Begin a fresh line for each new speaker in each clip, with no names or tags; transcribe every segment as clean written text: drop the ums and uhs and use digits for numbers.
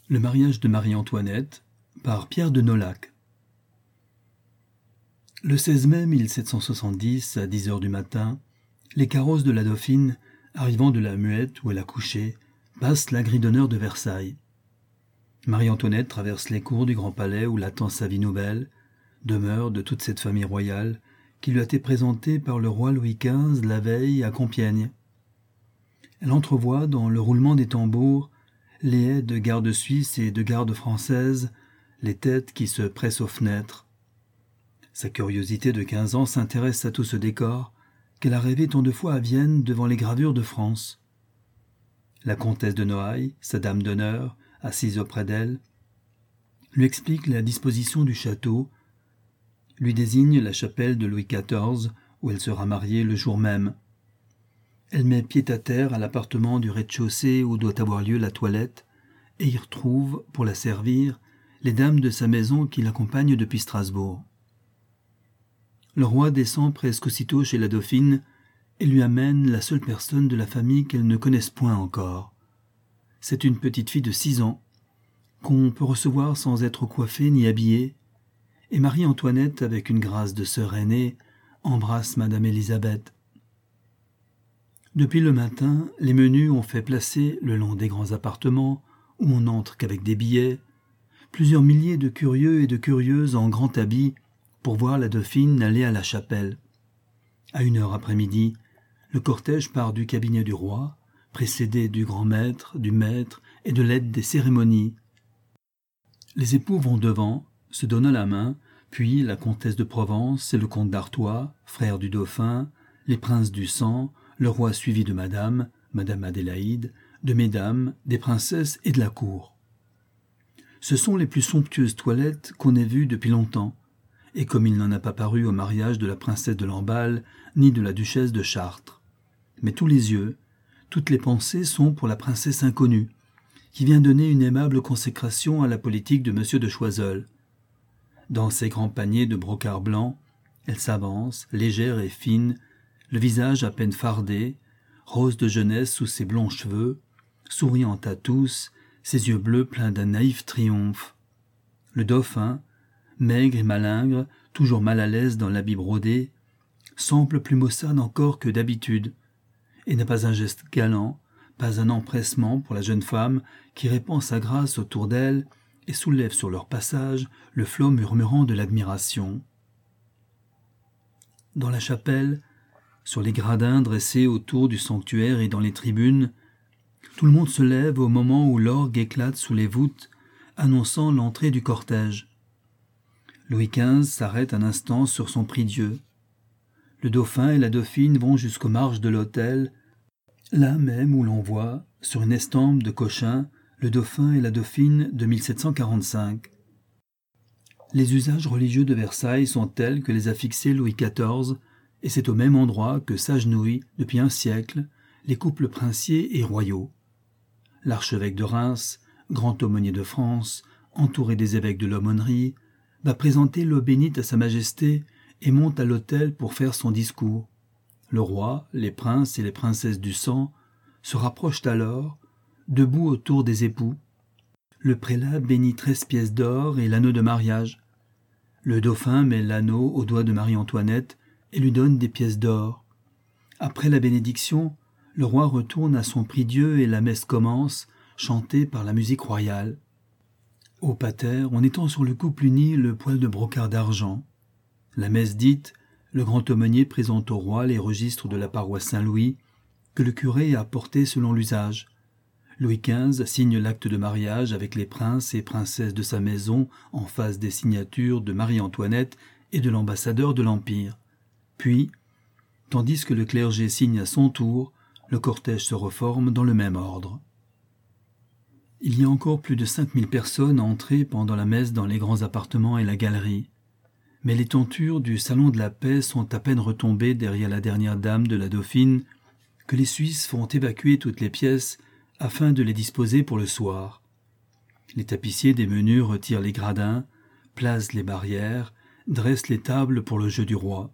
Le mariage de Marie-Antoinette par Pierre de Nolhac. Le 16 mai 1770, à 10 heures du matin, les carrosses de la Dauphine, arrivant de la Muette où elle a couché, passent la grille d'honneur de Versailles. Marie-Antoinette traverse les cours du Grand Palais où l'attend sa vie nouvelle, demeure de toute cette famille royale qui lui a été présentée par le roi Louis XV la veille à Compiègne. Elle entrevoit dans le roulement des tambours les haies de gardes suisses et de gardes françaises, les têtes qui se pressent aux fenêtres. Sa curiosité de 15 ans s'intéresse à tout ce décor qu'elle a rêvé tant de fois à Vienne devant les gravures de France. La comtesse de Noailles, sa dame d'honneur, assise auprès d'elle, lui explique la disposition du château, lui désigne la chapelle de Louis XIV où elle sera mariée le jour même. Elle met pied à terre à l'appartement du rez-de-chaussée où doit avoir lieu la toilette et y retrouve, pour la servir, les dames de sa maison qui l'accompagnent depuis Strasbourg. Le roi descend presque aussitôt chez la Dauphine et lui amène la seule personne de la famille qu'elle ne connaisse point encore. C'est une petite fille de 6 ans, qu'on peut recevoir sans être coiffée ni habillée, et Marie-Antoinette, avec une grâce de sœur aînée, embrasse Madame Élisabeth. Depuis le matin, les menus ont fait placer, le long des grands appartements, où on n'entre qu'avec des billets, plusieurs milliers de curieux et de curieuses en grand habit pour voir la Dauphine aller à la chapelle. À 1 heure après-midi, le cortège part du cabinet du roi, précédé du grand maître, du maître et de l'aide des cérémonies. Les époux vont devant, se donnent la main, puis la comtesse de Provence et le comte d'Artois, frère du dauphin, les princes du sang, le roi suivi de madame Adélaïde, de mesdames, des princesses et de la cour. Ce sont les plus somptueuses toilettes qu'on ait vues depuis longtemps, et comme il n'en a pas paru au mariage de la princesse de Lamballe ni de la duchesse de Chartres. Mais tous les yeux, toutes les pensées sont pour la princesse inconnue, qui vient donner une aimable consécration à la politique de M. de Choiseul. Dans ses grands paniers de brocart blanc, elle s'avance, légère et fine, le visage à peine fardé, rose de jeunesse sous ses blonds cheveux, souriant à tous, ses yeux bleus pleins d'un naïf triomphe. Le dauphin, maigre et malingre, toujours mal à l'aise dans l'habit brodé, semble plus maussade encore que d'habitude, et n'a pas un geste galant, pas un empressement pour la jeune femme qui répand sa grâce autour d'elle et soulève sur leur passage le flot murmurant de l'admiration. Dans la chapelle, sur les gradins dressés autour du sanctuaire et dans les tribunes, tout le monde se lève au moment où l'orgue éclate sous les voûtes, annonçant l'entrée du cortège. Louis XV s'arrête un instant sur son prie-dieu. Le dauphin et la dauphine vont jusqu'aux marges de l'autel, là même où l'on voit, sur une estampe de Cochin, le dauphin et la dauphine de 1745. Les usages religieux de Versailles sont tels que les a fixés Louis XIV, et c'est au même endroit que s'agenouillent, depuis un siècle, les couples princiers et royaux. L'archevêque de Reims, grand aumônier de France, entouré des évêques de l'aumônerie, va présenter l'eau bénite à Sa Majesté et monte à l'autel pour faire son discours. Le roi, les princes et les princesses du sang se rapprochent alors, debout autour des époux. Le prélat bénit 13 pièces d'or et l'anneau de mariage. Le dauphin met l'anneau au doigt de Marie-Antoinette et lui donne des pièces d'or. Après la bénédiction, le roi retourne à son prie-dieu et la messe commence, chantée par la musique royale. Au pater, on étend sur le couple uni le poil de brocart d'argent. La messe dite, le grand aumônier présente au roi les registres de la paroisse Saint-Louis, que le curé a portés selon l'usage. Louis XV signe l'acte de mariage avec les princes et princesses de sa maison en face des signatures de Marie-Antoinette et de l'ambassadeur de l'Empire. Puis, tandis que le clergé signe à son tour, le cortège se reforme dans le même ordre. Il y a encore plus de 5000 personnes entrées pendant la messe dans les grands appartements et la galerie. Mais les tentures du salon de la paix sont à peine retombées derrière la dernière dame de la Dauphine que les Suisses font évacuer toutes les pièces afin de les disposer pour le soir. Les tapissiers des menus retirent les gradins, placent les barrières, dressent les tables pour le jeu du roi.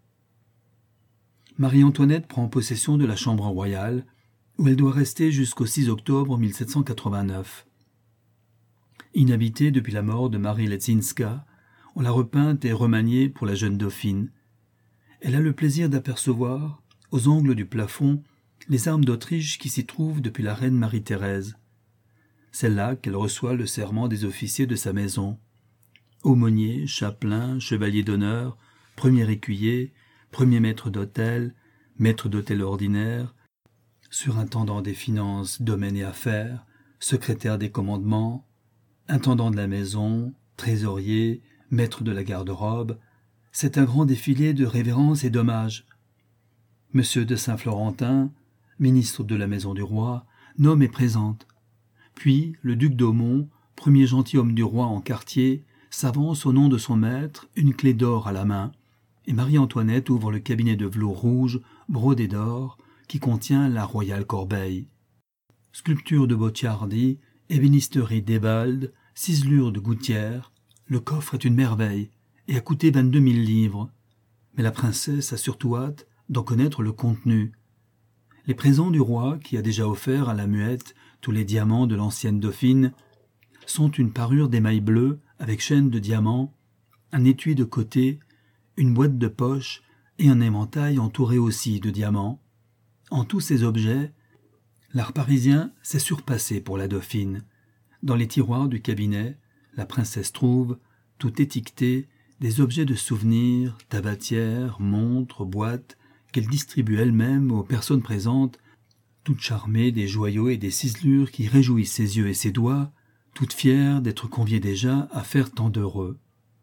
Marie-Antoinette prend possession de la chambre royale, où elle doit rester jusqu'au 6 octobre 1789. Inhabitée depuis la mort de Marie Leczinska, on l'a repeinte et remaniée pour la jeune dauphine. Elle a le plaisir d'apercevoir, aux angles du plafond, les armes d'Autriche qui s'y trouvent depuis la reine Marie-Thérèse. C'est là qu'elle reçoit le serment des officiers de sa maison. Aumônier, chapelain, chevalier d'honneur, premier écuyer, premier maître d'hôtel ordinaire, surintendant des finances, domaines et affaires, secrétaire des commandements, intendant de la maison, trésorier, maître de la garde-robe, c'est un grand défilé de révérences et d'hommages. Monsieur de Saint-Florentin, ministre de la maison du roi, nomme et présente. Puis le duc d'Aumont, premier gentilhomme du roi en quartier, s'avance au nom de son maître, une clé d'or à la main, et Marie-Antoinette ouvre le cabinet de velours rouge, brodé d'or, qui contient la royale corbeille. Sculpture de Bocciardi, ébénisterie d'Ebald, ciselure de Gouttière, le coffre est une merveille, et a coûté 22 000 livres. Mais la princesse a surtout hâte d'en connaître le contenu. Les présents du roi, qui a déjà offert à la Muette tous les diamants de l'ancienne dauphine, sont une parure d'émail bleu avec chaîne de diamants, un étui de côté, une boîte de poche et un éventail entouré aussi de diamants. En tous ces objets, l'art parisien s'est surpassé pour la dauphine. Dans les tiroirs du cabinet, la princesse trouve, tout étiqueté, des objets de souvenirs, tabatières, montres, boîtes, qu'elle distribue elle-même aux personnes présentes, toute charmée des joyaux et des ciselures qui réjouissent ses yeux et ses doigts, toute fière d'être conviée déjà à faire tant d'heureux.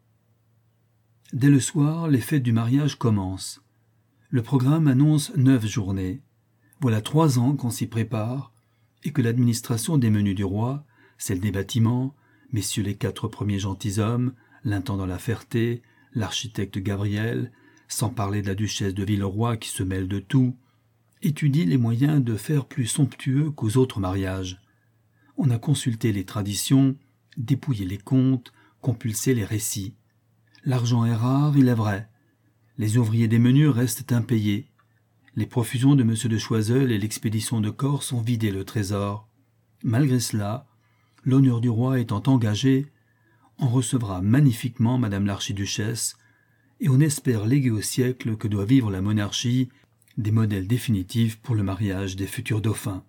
Dès le soir, les fêtes du mariage commencent. Le programme annonce 9 journées. Voilà 3 ans qu'on s'y prépare, et que l'administration des menus du roi, celle des bâtiments, messieurs les 4 premiers gentilshommes, l'intendant La Ferté, l'architecte Gabriel, sans parler de la duchesse de Villeroy qui se mêle de tout, étudie les moyens de faire plus somptueux qu'aux autres mariages. On a consulté les traditions, dépouillé les contes, compulsé les récits. L'argent est rare, il est vrai. Les ouvriers des menus restent impayés. Les profusions de M. de Choiseul et l'expédition de Corse ont vidé le trésor. Malgré cela, l'honneur du roi étant engagé, on recevra magnifiquement madame l'archiduchesse, et on espère léguer au siècle que doit vivre la monarchie des modèles définitifs pour le mariage des futurs dauphins.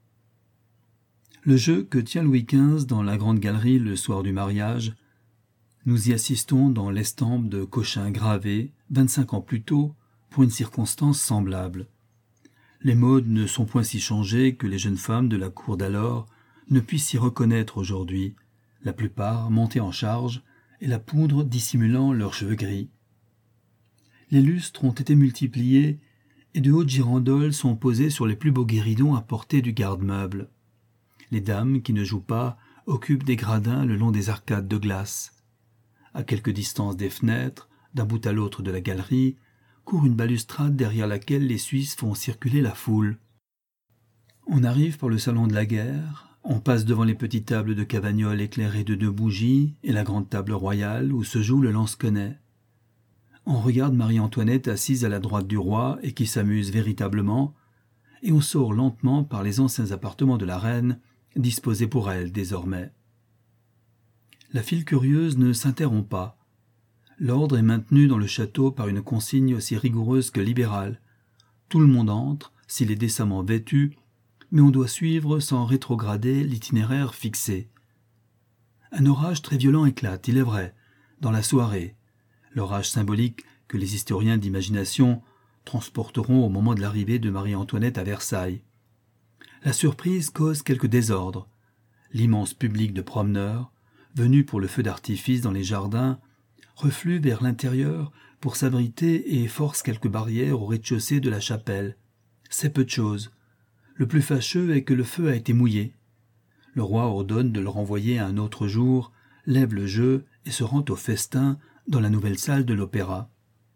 Le jeu que tient Louis XV dans la grande galerie le soir du mariage, nous y assistons dans l'estampe de Cochin gravée 25 ans plus tôt pour une circonstance semblable. Les modes ne sont point si changées que les jeunes femmes de la cour d'alors ne puissent s'y reconnaître aujourd'hui, la plupart montées en charge et la poudre dissimulant leurs cheveux gris. Les lustres ont été multipliés et de hautes girandoles sont posées sur les plus beaux guéridons à portée du garde-meuble. Les dames qui ne jouent pas occupent des gradins le long des arcades de glace. À quelque distance des fenêtres, d'un bout à l'autre de la galerie, court une balustrade derrière laquelle les Suisses font circuler la foule. On arrive par le salon de la guerre, on passe devant les petites tables de Cavagnol éclairées de 2 bougies et la grande table royale où se joue le lansquenet. On regarde Marie-Antoinette assise à la droite du roi et qui s'amuse véritablement, et on sort lentement par les anciens appartements de la reine, disposés pour elle désormais. La file curieuse ne s'interrompt pas. L'ordre est maintenu dans le château par une consigne aussi rigoureuse que libérale. Tout le monde entre, s'il est décemment vêtu, mais on doit suivre sans rétrograder l'itinéraire fixé. Un orage très violent éclate, il est vrai, dans la soirée, l'orage symbolique que les historiens d'imagination transporteront au moment de l'arrivée de Marie-Antoinette à Versailles. La surprise cause quelques désordres. L'immense public de promeneurs, venus pour le feu d'artifice dans les jardins, reflue vers l'intérieur pour s'abriter et force quelques barrières au rez-de-chaussée de la chapelle. C'est peu de chose. Le plus fâcheux est que le feu a été mouillé. Le roi ordonne de le renvoyer à un autre jour, lève le jeu et se rend au festin dans la nouvelle salle de l'opéra.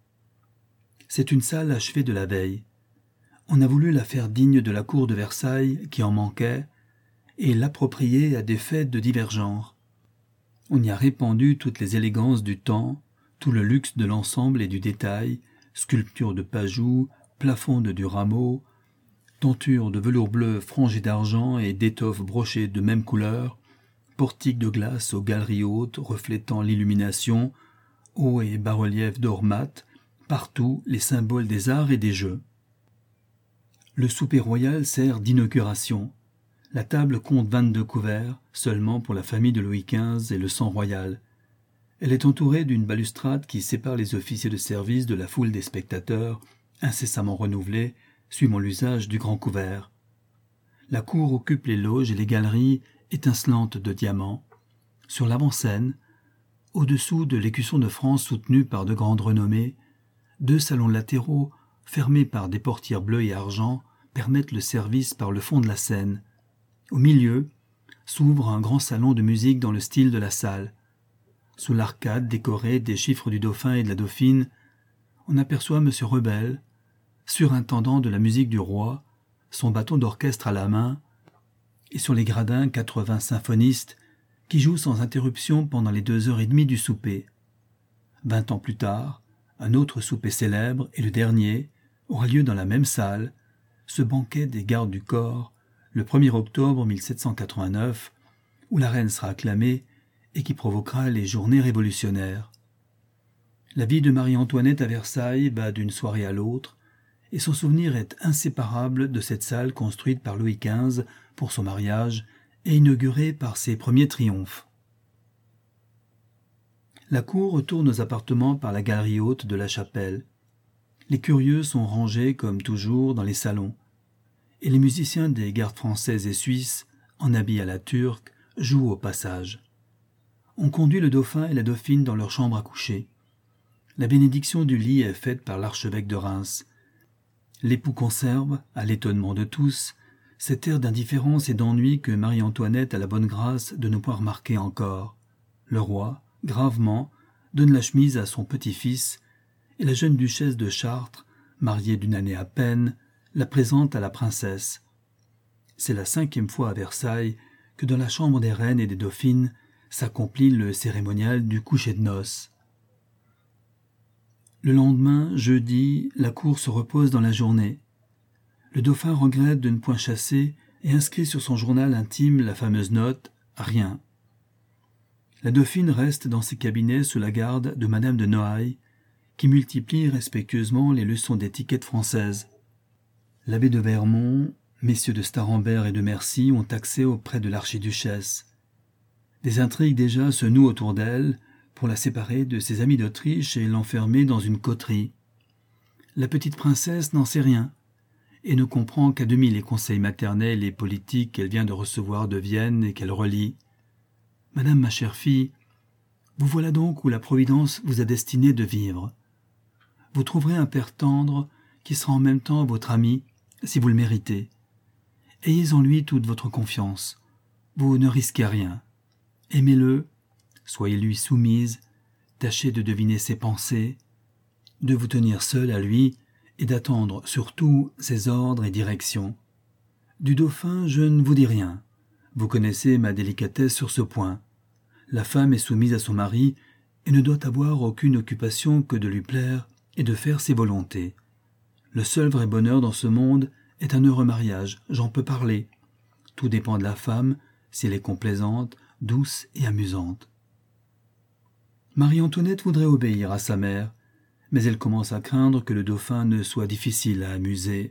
C'est une salle achevée de la veille. On a voulu la faire digne de la cour de Versailles qui en manquait et l'approprier à des fêtes de divers genres. On y a répandu toutes les élégances du temps, tout le luxe de l'ensemble et du détail, sculptures de Pajou, plafonds de Durameau, tentures de velours bleu frangé d'argent et d'étoffes brochées de même couleur, portiques de glace aux galeries hautes reflétant l'illumination, hauts et bas-reliefs d'or mat, partout les symboles des arts et des jeux. Le souper royal sert d'inauguration. La table compte 22 couverts, seulement pour la famille de Louis XV et le sang royal. Elle est entourée d'une balustrade qui sépare les officiers de service de la foule des spectateurs, incessamment renouvelée, suivant l'usage du grand couvert. La cour occupe les loges et les galeries étincelantes de diamants. Sur l'avant-scène, au-dessous de l'écusson de France soutenu par de grandes renommées, 2 salons latéraux, fermés par des portières bleues et argent, permettent le service par le fond de la scène. Au milieu, s'ouvre un grand salon de musique dans le style de la salle. Sous l'arcade décorée des chiffres du dauphin et de la dauphine, on aperçoit M. Rebel, surintendant de la musique du roi, son bâton d'orchestre à la main, et sur les gradins 80 symphonistes qui jouent sans interruption pendant les 2h30 du souper. 20 ans plus tard, un autre souper célèbre, et le dernier, aura lieu dans la même salle, ce banquet des gardes du corps, le 1er octobre 1789, où la reine sera acclamée et qui provoquera les journées révolutionnaires. La vie de Marie-Antoinette à Versailles va d'une soirée à l'autre, et son souvenir est inséparable de cette salle construite par Louis XV pour son mariage et inaugurée par ses premiers triomphes. La cour retourne aux appartements par la galerie haute de la chapelle. Les curieux sont rangés comme toujours dans les salons, et les musiciens des gardes françaises et suisses, en habits à la turque, jouent au passage. On conduit le dauphin et la dauphine dans leur chambre à coucher. La bénédiction du lit est faite par l'archevêque de Reims. L'époux conserve, à l'étonnement de tous, cet air d'indifférence et d'ennui que Marie-Antoinette a la bonne grâce de ne point remarquer encore. Le roi, gravement, donne la chemise à son petit-fils, et la jeune duchesse de Chartres, mariée d'une année à peine, la présente à la princesse. C'est la 5e fois à Versailles que dans la chambre des reines et des dauphines s'accomplit le cérémonial du coucher de noces. Le lendemain, jeudi, la cour se repose dans la journée. Le dauphin regrette de ne point chasser et inscrit sur son journal intime la fameuse note « Rien ». La dauphine reste dans ses cabinets sous la garde de Madame de Noailles, qui multiplie respectueusement les leçons d'étiquette française. L'abbé de Vermont, messieurs de Staremberg et de Mercy ont accès auprès de l'archiduchesse. Des intrigues déjà se nouent autour d'elle pour la séparer de ses amis d'Autriche et l'enfermer dans une coterie. La petite princesse n'en sait rien et ne comprend qu'à demi les conseils maternels et politiques qu'elle vient de recevoir de Vienne et qu'elle relit. « Madame, ma chère fille, vous voilà donc où la Providence vous a destiné de vivre. Vous trouverez un père tendre qui sera en même temps votre ami, si vous le méritez. Ayez en lui toute votre confiance. Vous ne risquez rien. Aimez-le, soyez-lui soumise, tâchez de deviner ses pensées, de vous tenir seule à lui et d'attendre surtout ses ordres et directions. Du dauphin, je ne vous dis rien. Vous connaissez ma délicatesse sur ce point. La femme est soumise à son mari et ne doit avoir aucune occupation que de lui plaire et de faire ses volontés. Le seul vrai bonheur dans ce monde est un heureux mariage, j'en peux parler. Tout dépend de la femme, si elle est complaisante, douce et amusante. Marie-Antoinette voudrait obéir à sa mère, mais elle commence à craindre que le dauphin ne soit difficile à amuser.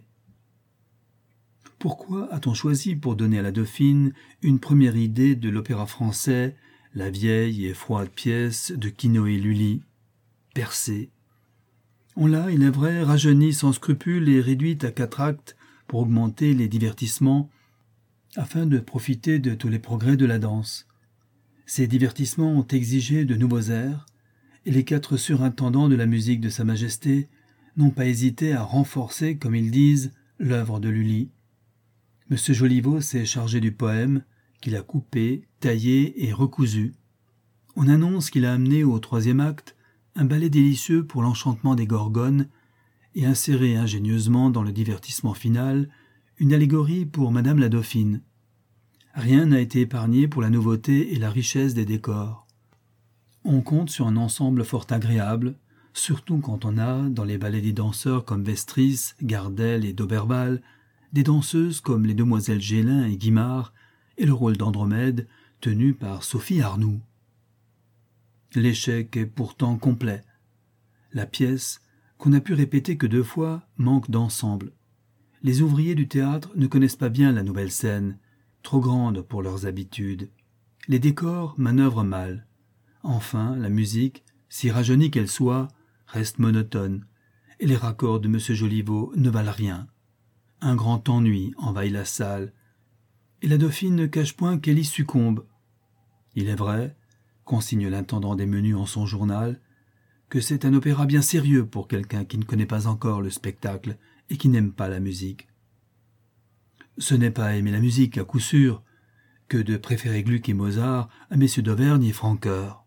Pourquoi a-t-on choisi pour donner à la dauphine une première idée de l'opéra français, la vieille et froide pièce de Quinault et Lully, Persée? On l'a, il est vrai, rajeunie sans scrupule et réduite à 4 actes pour augmenter les divertissements afin de profiter de tous les progrès de la danse. Ces divertissements ont exigé de nouveaux airs, et les 4 surintendants de la musique de Sa Majesté n'ont pas hésité à renforcer, comme ils disent, l'œuvre de Lully. M. Joliveau s'est chargé du poème, qu'il a coupé, taillé et recousu. On annonce qu'il a amené au 3e acte un ballet délicieux pour l'enchantement des gorgones et inséré ingénieusement dans le divertissement final une allégorie pour Madame la Dauphine. Rien n'a été épargné pour la nouveauté et la richesse des décors. On compte sur un ensemble fort agréable, surtout quand on a, dans les ballets des danseurs comme Vestris, Gardel et Doberbal, des danseuses comme les demoiselles Gélin et Guimard, et le rôle d'Andromède, tenue par Sophie Arnoux. L'échec est pourtant complet. La pièce, qu'on n'a pu répéter que 2 fois, manque d'ensemble. Les ouvriers du théâtre ne connaissent pas bien la nouvelle scène, trop grande pour leurs habitudes. Les décors manœuvrent mal. Enfin, la musique, si rajeunie qu'elle soit, reste monotone, et les raccords de M. Joliveau ne valent rien. Un grand ennui envahit la salle, et la dauphine ne cache point qu'elle y succombe. Il est vrai, consigne l'intendant des menus en son journal, que c'est un opéra bien sérieux pour quelqu'un qui ne connaît pas encore le spectacle et qui n'aime pas la musique. Ce n'est pas aimer la musique, à coup sûr, que de préférer Gluck et Mozart à messieurs d'Auvergne et Francoeur.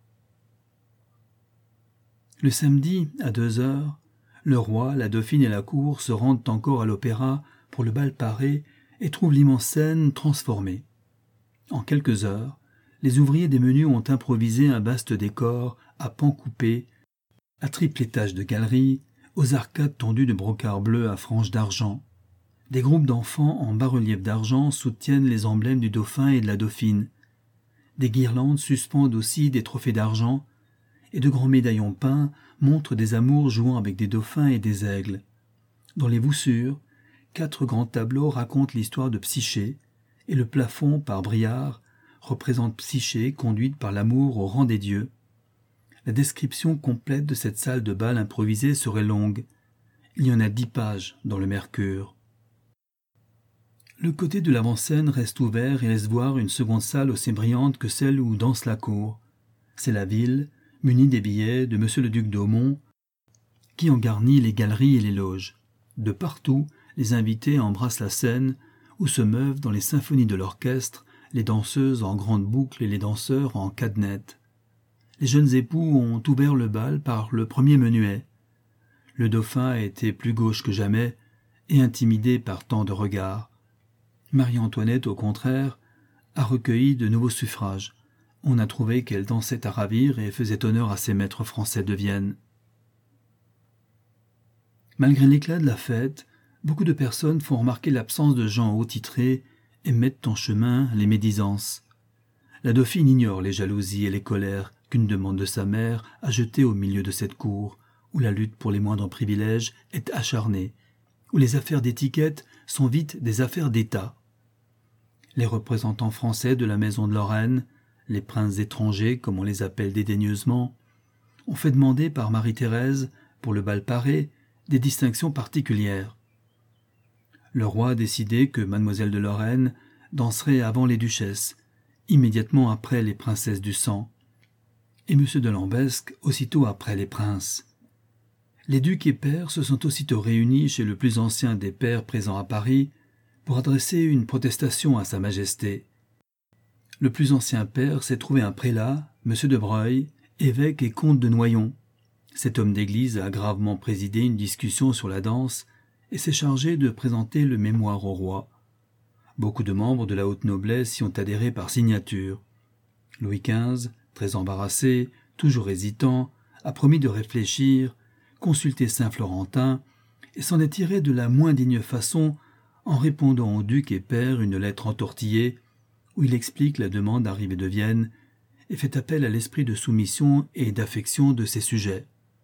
Le samedi, à 2h, le roi, la dauphine et la cour se rendent encore à l'opéra pour le bal paré et trouvent l'immense scène transformée. En quelques heures, les ouvriers des menus ont improvisé un vaste décor à pans coupés, à triple étage de galeries, aux arcades tendues de brocart bleu à franges d'argent. Des groupes d'enfants en bas-relief d'argent soutiennent les emblèmes du dauphin et de la dauphine. Des guirlandes suspendent aussi des trophées d'argent, et de grands médaillons peints montrent des amours jouant avec des dauphins et des aigles. Dans les voussures, 4 grands tableaux racontent l'histoire de Psyché, et le plafond, par Briard, représente Psyché conduite par l'amour au rang des dieux. La description complète de cette salle de bal improvisée serait longue. Il y en a 10 pages dans le Mercure. Le côté de l'avant-scène reste ouvert et laisse voir une seconde salle aussi brillante que celle où danse la cour. C'est la ville, munie des billets de M. le duc d'Aumont, qui en garnit les galeries et les loges. De partout, les invités embrassent la scène, où se meuvent dans les symphonies de l'orchestre les danseuses en grande boucle et les danseurs en cadenettes. Les jeunes époux ont ouvert le bal par le premier menuet. Le dauphin a été plus gauche que jamais et intimidé par tant de regards. Marie-Antoinette, au contraire, a recueilli de nouveaux suffrages. On a trouvé qu'elle dansait à ravir et faisait honneur à ses maîtres français de Vienne. Malgré l'éclat de la fête, beaucoup de personnes font remarquer l'absence de gens haut-titrés et mettent en chemin les médisances. La dauphine ignore les jalousies et les colères qu'une demande de sa mère a jetées au milieu de cette cour, où la lutte pour les moindres privilèges est acharnée, où les affaires d'étiquette sont vite des affaires d'État. Les représentants français de la maison de Lorraine, les princes étrangers, comme on les appelle dédaigneusement, ont fait demander par Marie-Thérèse, pour le bal paré, des distinctions particulières. Le roi a décidé que mademoiselle de Lorraine danserait avant les duchesses, immédiatement après les princesses du sang, et M. de Lambesc aussitôt après les princes. Les ducs et pairs se sont aussitôt réunis chez le plus ancien des pairs présents à Paris pour adresser une protestation à Sa Majesté. Le plus ancien père s'est trouvé un prélat, M. de Breuil, évêque et comte de Noyon. Cet homme d'église a gravement présidé une discussion sur la danse et s'est chargé de présenter le mémoire au roi. Beaucoup de membres de la haute noblesse y ont adhéré par signature. Louis XV, très embarrassé, toujours hésitant, a promis de réfléchir, consulter Saint-Florentin et s'en est tiré de la moins digne façon en répondant au duc et père une lettre entortillée où il explique la demande arrivée de Vienne et fait appel à l'esprit de soumission et d'affection de ses sujets.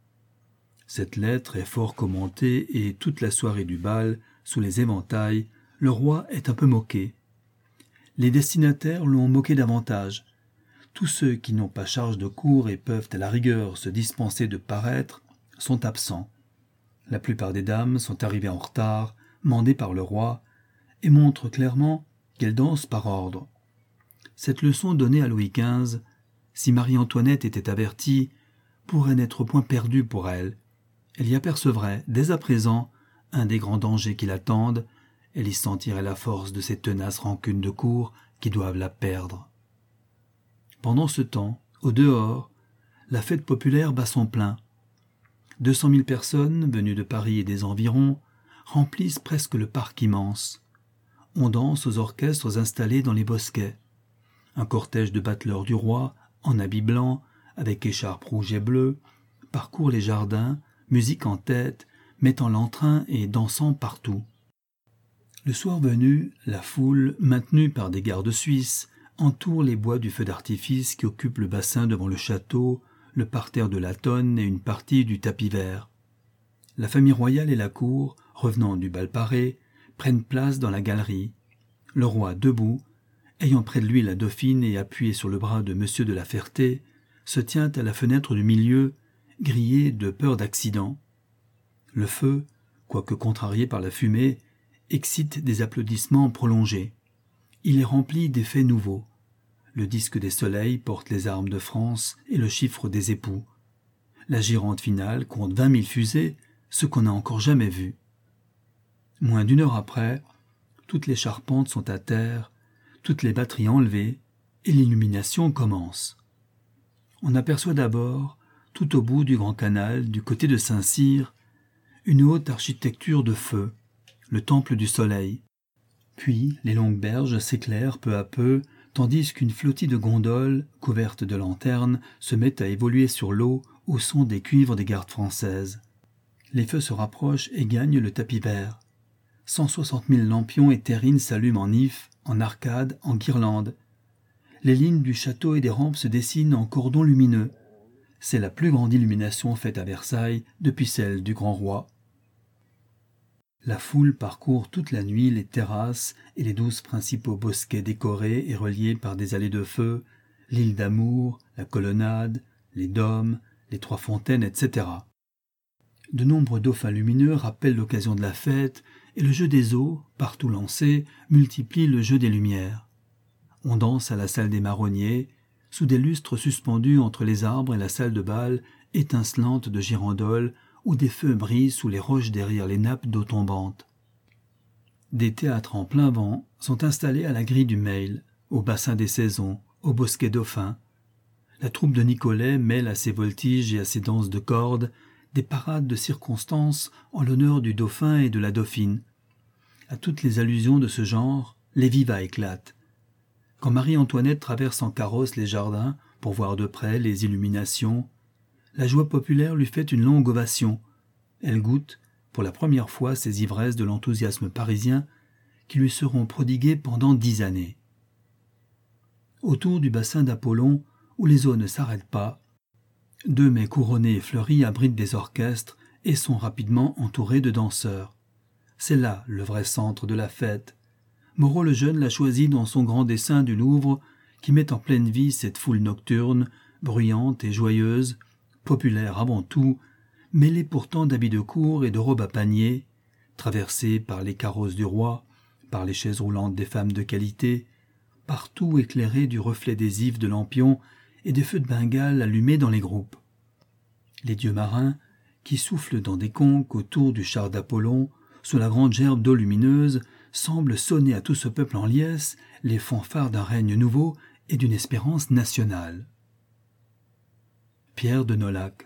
Cette lettre est fort commentée et toute la soirée du bal, sous les éventails, le roi est un peu moqué. Les destinataires l'ont moqué davantage. Tous ceux qui n'ont pas charge de cour et peuvent à la rigueur se dispenser de paraître sont absents. La plupart des dames sont arrivées en retard, mandées par le roi, et montrent clairement qu'elles dansent par ordre. Cette leçon donnée à Louis XV, si Marie-Antoinette était avertie, pourrait n'être point perdue pour elle. Elle y apercevrait, dès à présent, un des grands dangers qui l'attendent, elle y sentirait la force de ces tenaces rancunes de cour qui doivent la perdre. Pendant ce temps, au dehors, la fête populaire bat son plein. 200 000 personnes, venues de Paris et des environs, remplissent presque le parc immense. On danse aux orchestres installés dans les bosquets. Un cortège de bateleurs du roi, en habits blancs, avec écharpes rouges et bleues, parcourt les jardins, musique en tête, mettant l'entrain et dansant partout. Le soir venu, la foule, maintenue par des gardes suisses, entourent les bois du feu d'artifice qui occupent le bassin devant le château, le parterre de la tonne et une partie du tapis vert. La famille royale et la cour, revenant du bal paré, prennent place dans la galerie. Le roi, debout, ayant près de lui la dauphine et appuyé sur le bras de Monsieur de la Ferté, se tient à la fenêtre du milieu, grillé de peur d'accident. Le feu, quoique contrarié par la fumée, excite des applaudissements prolongés. Il est rempli d'effets nouveaux. Le disque des soleils porte les armes de France et le chiffre des époux. La Gironde finale compte 20 000 fusées, ce qu'on n'a encore jamais vu. Moins d'une heure après, toutes les charpentes sont à terre, toutes les batteries enlevées, et l'illumination commence. On aperçoit d'abord, tout au bout du Grand Canal, du côté de Saint-Cyr, une haute architecture de feu, le temple du soleil. Puis les longues berges s'éclairent peu à peu, tandis qu'une flottille de gondoles, couvertes de lanternes, se met à évoluer sur l'eau au son des cuivres des gardes françaises. Les feux se rapprochent et gagnent le tapis vert. 160 000 lampions et terrines s'allument en ifs, en arcades, en guirlandes. Les lignes du château et des rampes se dessinent en cordons lumineux. C'est la plus grande illumination faite à Versailles depuis celle du grand roi. La foule parcourt toute la nuit les terrasses et les 12 principaux bosquets décorés et reliés par des allées de feu, l'île d'Amour, la colonnade, les dômes, les 3 fontaines, etc. De nombreux dauphins lumineux rappellent l'occasion de la fête et le jeu des eaux, partout lancé, multiplie le jeu des lumières. On danse à la salle des marronniers, sous des lustres suspendus entre les arbres et la salle de bal, étincelante de girandoles, où des feux brillent sous les roches derrière les nappes d'eau tombantes. Des théâtres en plein vent sont installés à la grille du Mail, au bassin des Saisons, au bosquet dauphin. La troupe de Nicolet mêle à ses voltiges et à ses danses de cordes des parades de circonstances en l'honneur du dauphin et de la dauphine. À toutes les allusions de ce genre, les vivats éclatent. Quand Marie-Antoinette traverse en carrosse les jardins pour voir de près les illuminations, la joie populaire lui fait une longue ovation. Elle goûte, pour la première fois, ces ivresses de l'enthousiasme parisien qui lui seront prodiguées pendant 10 années. Autour du bassin d'Apollon, où les eaux ne s'arrêtent pas, 2 mets couronnés et fleuris abritent des orchestres et sont rapidement entourés de danseurs. C'est là le vrai centre de la fête. Moreau le Jeune l'a choisi dans son grand dessin du Louvre qui met en pleine vie cette foule nocturne, bruyante et joyeuse, populaire avant tout, mêlée pourtant d'habits de cour et de robes à panier, traversée par les carrosses du roi, par les chaises roulantes des femmes de qualité, partout éclairée du reflet des ifs de lampions et des feux de Bengale allumés dans les groupes. Les dieux marins, qui soufflent dans des conques autour du char d'Apollon, sous la grande gerbe d'eau lumineuse, semblent sonner à tout ce peuple en liesse les fanfares d'un règne nouveau et d'une espérance nationale. Pierre de Nolhac.